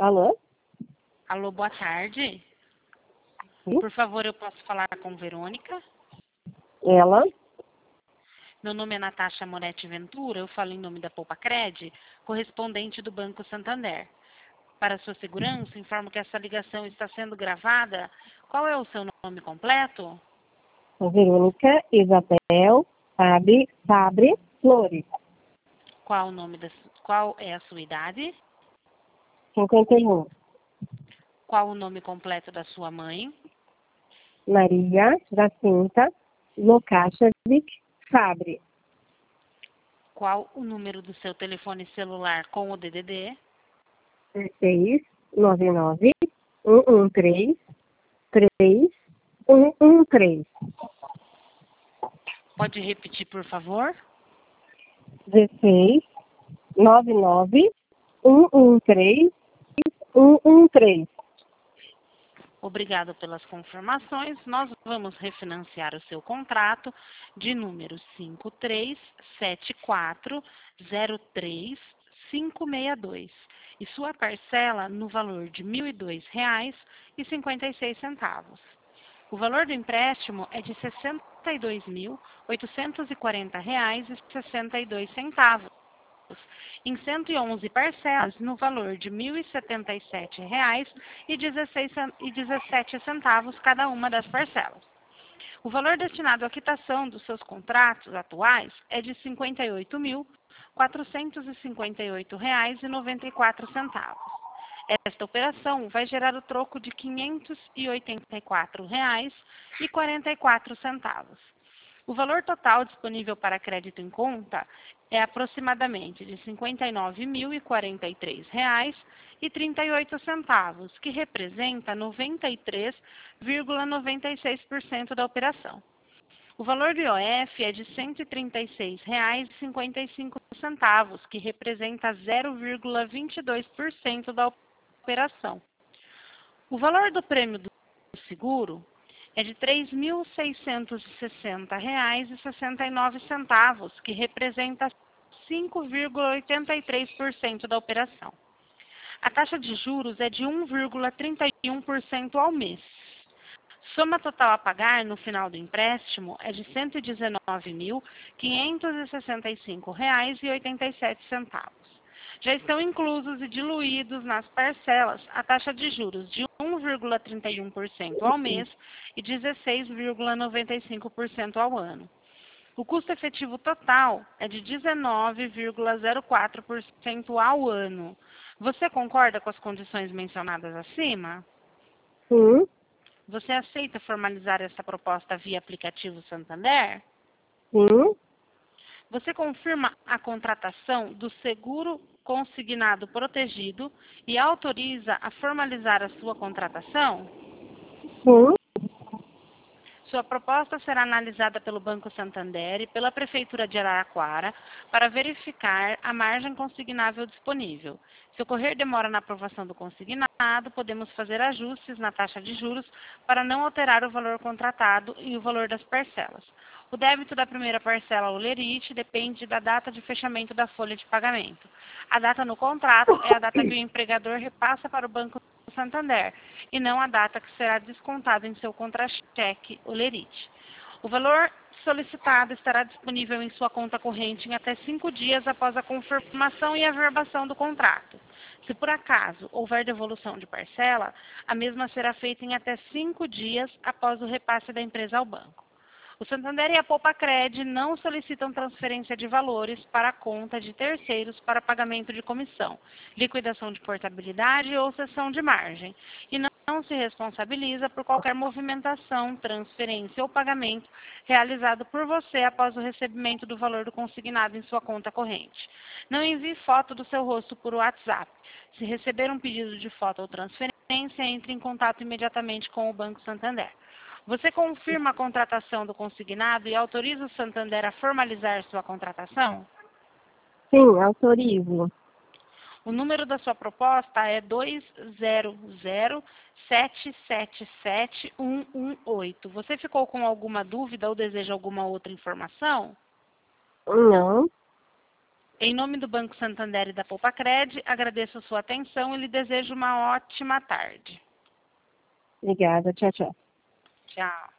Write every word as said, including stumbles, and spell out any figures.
Alô? Alô, boa tarde. Sim? Por favor, eu posso falar com Verônica? Ela? Meu nome é Natasha Moretti Ventura, eu falo em nome da Poupa Cred, correspondente do Banco Santander. Para sua segurança, informo que essa ligação está sendo gravada. Qual é o seu nome completo? Verônica Isabel Fabre, Fabre Flores, Qual o nome da su- Qual é a sua idade? cinquenta e um. Qual o nome completo da sua mãe? Maria Jacinta Lokachevic Fabre, Qual o número do seu telefone celular com o D D D? seis nove nove um um três três um um três. Pode repetir, por favor? dezesseis nove nove um um três um um três. Obrigado pelas confirmações. Nós vamos refinanciar o seu contrato de número cinco três sete quatro zero três cinco seis dois e sua parcela no valor de mil e dois reais e cinquenta e seis centavos. O valor do empréstimo é de sessenta e dois mil oitocentos e quarenta reais e sessenta e dois centavos, em cento e onze parcelas no valor de mil e setenta e sete reais e dezessete centavos cada uma das parcelas. O valor destinado à quitação dos seus contratos atuais é de cinquenta e oito mil quatrocentos e cinquenta e oito reais e noventa e quatro centavos. Esta operação vai gerar o troco de quinhentos e oitenta e quatro reais e quarenta e quatro centavos. O valor total disponível para crédito em conta é aproximadamente de cinquenta e nove mil e quarenta e três reais e trinta e oito centavos, que representa noventa e três vírgula noventa e seis por cento da operação. O valor do I O F é de cento e trinta e seis reais e cinquenta e cinco centavos, que representa zero vírgula vinte e dois por cento da operação. O valor do prêmio do seguro é de três mil seiscentos e sessenta reais e sessenta e nove centavos, que representa cinco vírgula oitenta e três por cento da operação. A taxa de juros é de um vírgula trinta e um por cento ao mês. Soma total a pagar no final do empréstimo é de cento e dezenove mil quinhentos e sessenta e cinco reais e oitenta e sete centavos. Já estão inclusos e diluídos nas parcelas a taxa de juros de um vírgula trinta e um por cento ao mês e dezesseis vírgula noventa e cinco por cento ao ano. O custo efetivo total é de dezenove vírgula zero quatro por cento ao ano. Você concorda com as condições mencionadas acima? Sim, Você aceita formalizar essa proposta via aplicativo Santander? sim, Você confirma a contratação do seguro consignado protegido e autoriza a formalizar a sua contratação? sim, Sua proposta será analisada pelo Banco Santander e pela Prefeitura de Araraquara para verificar a margem consignável disponível. Se ocorrer demora na aprovação do consignado, podemos fazer ajustes na taxa de juros para não alterar o valor contratado e o valor das parcelas. O débito da primeira parcela ao lerite depende da data de fechamento da folha de pagamento. A data no contrato é a data que o empregador repassa para o Banco Santander e não a data que será descontado em seu contra-cheque ou lerite. O valor solicitado estará disponível em sua conta corrente em até cinco dias após a confirmação e averbação do contrato. Se por acaso houver devolução de parcela, a mesma será feita em até cinco dias após o repasse da empresa ao banco. O Santander e a Poupa Cred não solicitam transferência de valores para a conta de terceiros para pagamento de comissão, liquidação de portabilidade ou cessão de margem, e não não se responsabiliza por qualquer movimentação, transferência ou pagamento realizado por você após o recebimento do valor do consignado em sua conta corrente. Não envie foto do seu rosto por WhatsApp. Se receber um pedido de foto ou transferência, entre em contato imediatamente com o Banco Santander. Você confirma a contratação do consignado e autoriza o Santander a formalizar sua contratação? sim, autorizo. O número da sua proposta é dois zero zero sete sete sete um um oito. Você ficou com alguma dúvida ou deseja alguma outra informação? Não, Em nome do Banco Santander e da Poupacred, agradeço a sua atenção e lhe desejo uma ótima tarde. Obrigada. Tchau, tchau. Tchau.